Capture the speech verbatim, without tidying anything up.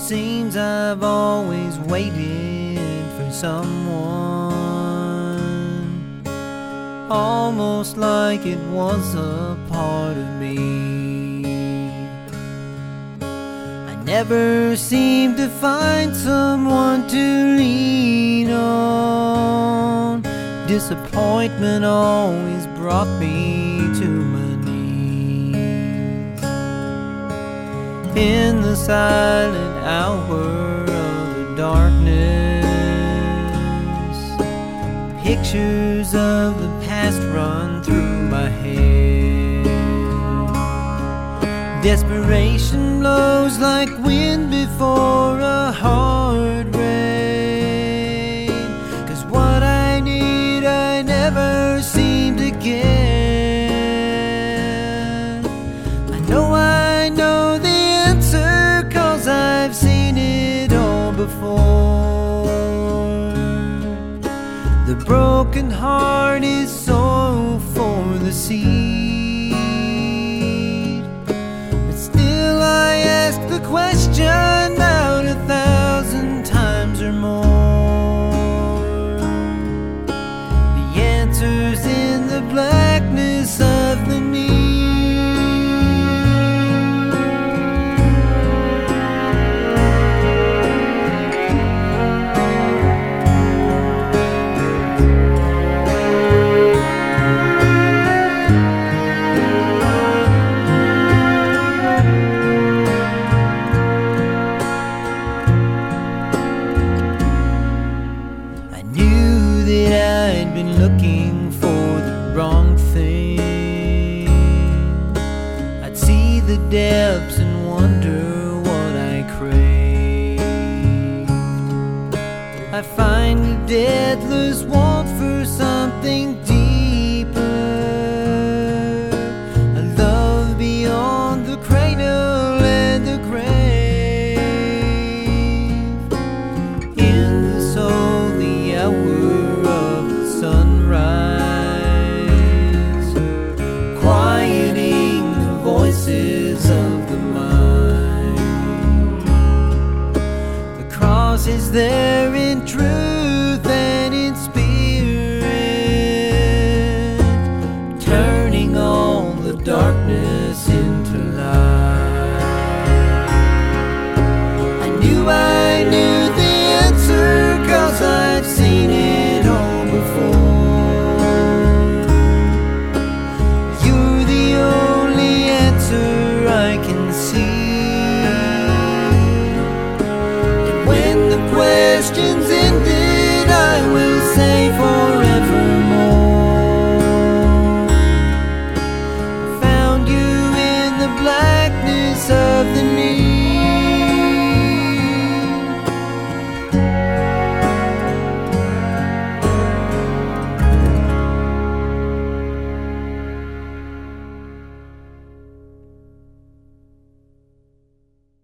Seems I've always waited for someone, almost like it was a part of me. I never seemed to find someone to lean on. Disappointment always brought me to my knees. In the silent hour of the darkness, pictures of the past run through my head. Desperation blows like wind before a hard rain, 'cause what I need I never seem to get. I know I know the answer, 'cause I've seen it all before. The broken heart is soil for the seed, but still I ask the question out a thousand times or more. The answer's in the blackness of the need. I'd been looking for the wrong thing. I'd see the depths and wonder what I craved. I find a deathless want for something deeper, a love beyond the cradle and the grave. In the soul, the hour sunrise, quieting the voices of the mind. The cross is there in truth and in spirit, turning all the darkness into light. I knew I